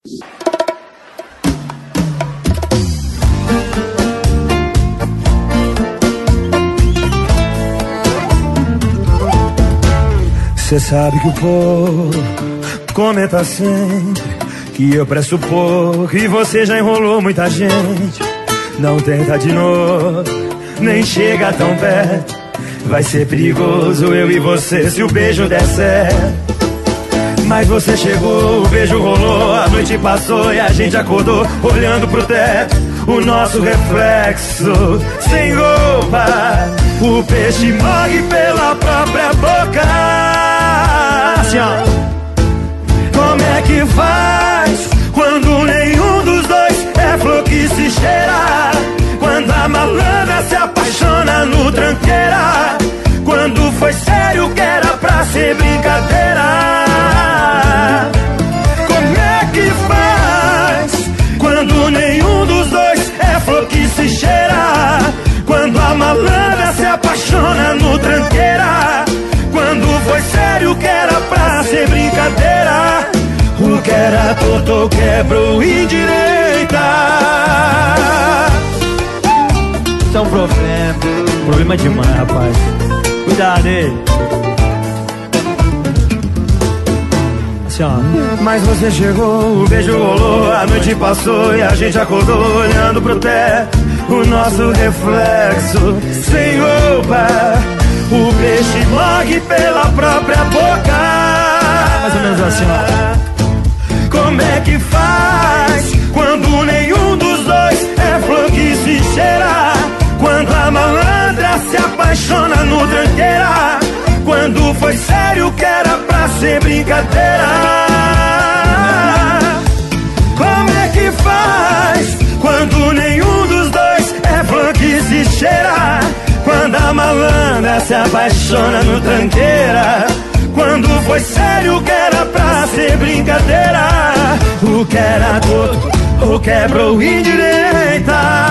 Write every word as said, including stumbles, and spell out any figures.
Cê sabe que o povo comenta sempre que eu presto pouco e você já enrolou muita gente. Não tenta de novo, nem chega tão perto. Vai ser perigoso eu e você se o beijo der certo. Mas você chegou, o beijo rolou, a noite passou e a gente acordou olhando pro teto, o nosso reflexo sem roupa. O peixe morre pela própria boca. Assim, ó. Como é que faz quando nenhum dos dois é flor que se cheira? Quando a malandra se apaixona no tranqueira? Quando foi sério que era pra ser brincadeira? Como é que faz quando nenhum dos dois é flor que se cheira? Quando a malandra se apaixona no tranqueira? Quando foi sério que era pra ser brincadeira? O que era torto quebrou indireita. Isso é um problema. Problema demais, rapaz. Cuidado aí. Assim, ó. Mas você chegou, o beijo rolou, a noite passou e a gente acordou olhando pro teto, o nosso reflexo sem roupa. O peixe morre pela própria boca. Mais ou menos assim, ó. Como é que faz quando nenhum dos dois é flor que se cheira? Quando a malandra se apaixona no tranqueira? Quando foi sério que era pra ser brincadeira? Como é que faz quando nenhum dos dois é flor que se cheira? Quando a malandra se apaixona no tranqueira? Quando foi sério que era pra ser brincadeira? O que era torto ou quebrou indireita?